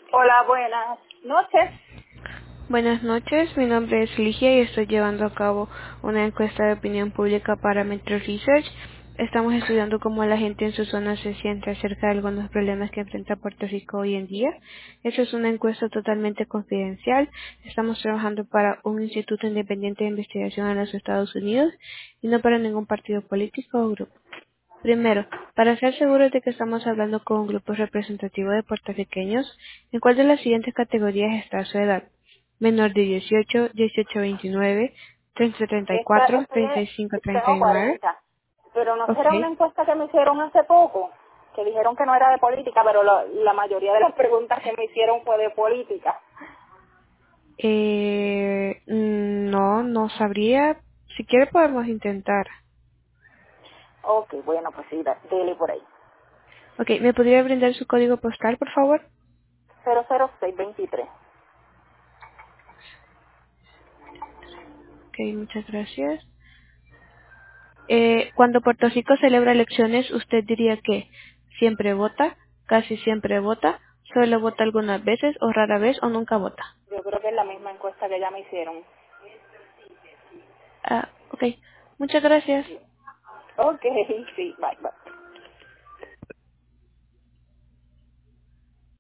Hola, buenas noches. Buenas noches, mi nombre es Ligia y estoy llevando a cabo una encuesta de opinión pública para Metro Research. Estamos estudiando cómo la gente en su zona se siente acerca de algunos problemas que enfrenta Puerto Rico hoy en día. Eso es una encuesta totalmente confidencial. Estamos trabajando para un instituto independiente de investigación en los Estados Unidos y no para ningún partido político o grupo. Primero, para estar seguros de que estamos hablando con un grupo representativo de puertorriqueños, ¿en cuál de las siguientes categorías está su edad? Menor de 18, 18 a 29, 30 a Esta, 34, estoy, 35 a tengo 39. 40. Pero no Ok. será una encuesta que me hicieron hace poco, que dijeron que no era de política, pero la mayoría de las preguntas que me hicieron fue de política. No, no sabría. Si quiere podemos intentar. Ok, bueno, pues sí, dele por ahí. Ok, ¿me podría brindar su código postal, por favor? 00623. Ok, muchas gracias. Cuando Puerto Rico celebra elecciones, ¿usted diría que siempre vota, casi siempre vota, solo vota algunas veces o rara vez o nunca vota? Yo creo que es la misma encuesta que ya me hicieron. Ah, ok. Muchas gracias. Ok, sí, bye, bye.